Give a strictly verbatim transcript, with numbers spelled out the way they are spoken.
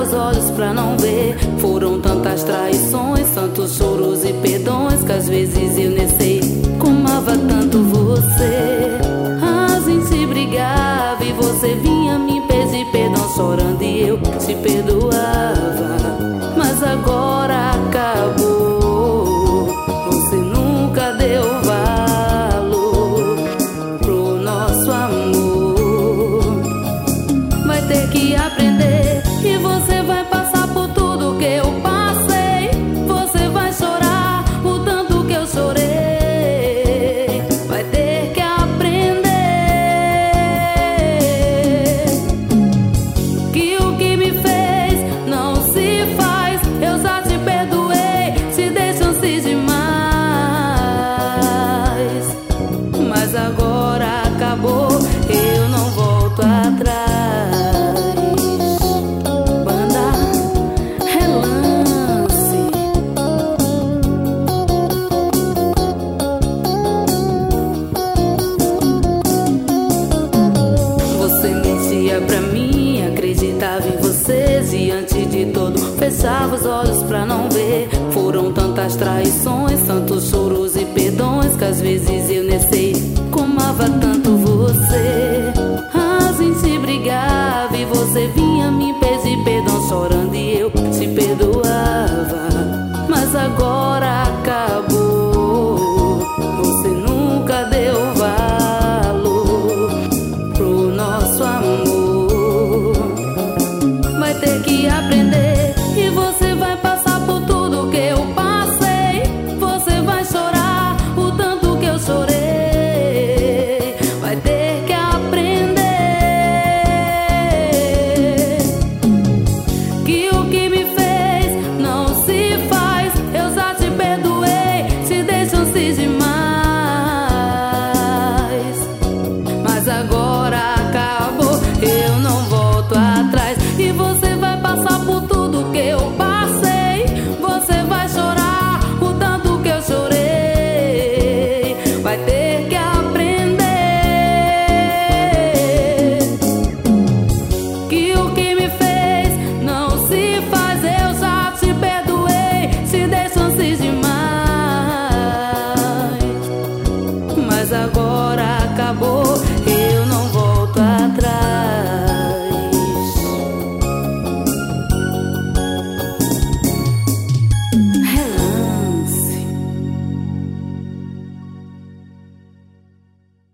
fechava os olhos pra não ver. Foram tantas traições, tantos choros e perdões, que às vezes eu nem sei como amava tanto você. A gente brigava e você vinha me pedir perdão chorando e eu te perdoava. Mas agora acabou, você nunca deu valor pro nosso amor. Vai ter que aprender e você vai passar por tudo que eu passei. Você vai chorar o tanto que eu chorei. Vai ter que aprender que o que me fez não se faz. Eu já te perdoei, te dei chance demais. Mas agora acabou, eu não volto atrás. Pra mim, acreditava em você diante de todo. Fechava os olhos pra não ver. Foram tantas traições, tantos choros e perdões, que às vezes eu nem sei como amava tanto você. A gente brigava e você vinha